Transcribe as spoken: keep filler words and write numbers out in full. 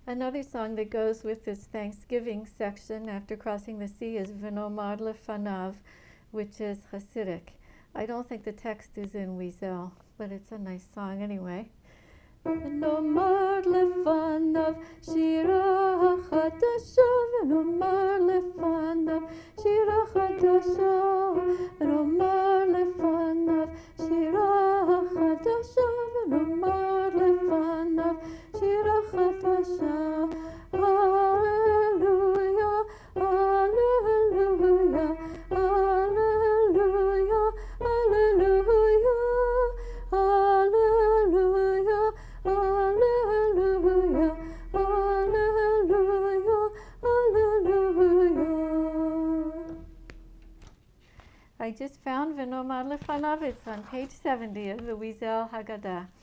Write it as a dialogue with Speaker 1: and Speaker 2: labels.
Speaker 1: Another song that goes with this Thanksgiving section after crossing the sea is V'nomar Lefanav, which is Hasidic. I don't think the text is in Wiesel, but it's a nice song anyway. V'nomar lefanav shira chadasha, v'nomar lefanav shira chadasha, v'nomar lefanav shira chadasha, v'nomar lefanav shira chadasha. Hallelujah, hallelujah, hallelujah, hallelujah, hallelujah, hallelujah, hallelujah, hallelujah. I just found V'nomar Lefanav. It's on page seventy of the Wiesel Haggadah.